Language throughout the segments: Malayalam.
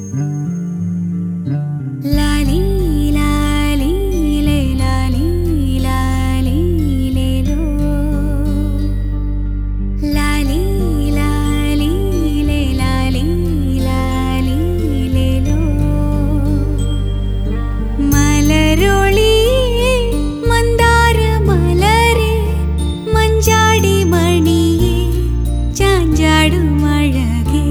ലാലി ലാലി ലേ ലാലി ലാലി ലേ ലോ ലാലി ലാലി ലേ ലാലി ലാലി ലേ ലോ മലരൊളി മന്ദാര മലരെ മഞ്ചാടി മണിയെ ചാഞ്ചാടും അഴകേ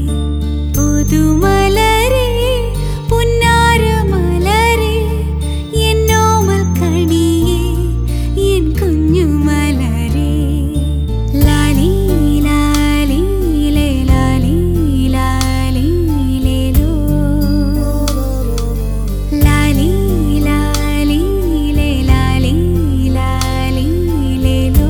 പുതുമലരെ പുന്നാര മലരെ എന്നോമൽ കണിയെ എൻ കുഞ്ഞു മലരെ ലാലി ലാലി ലേ ലാലി ലാലി ലേ ലോ ലാലി ലാലി ലേ ലാലി ലാലി ലേ ലോ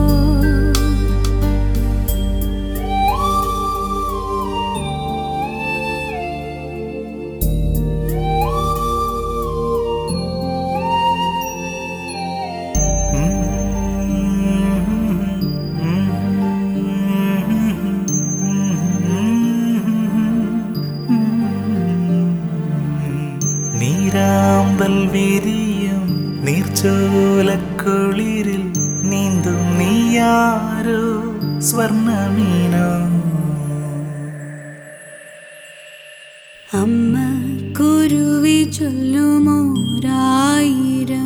നീരാമ്പൽ വിരിയും നീർച്ചോലക്കുളിരിൽ നീന്തും നീയാരോ സ്വർണ്ണമീനോ അമ്മ കുരുവി ചൊല്ലുമോരായിരം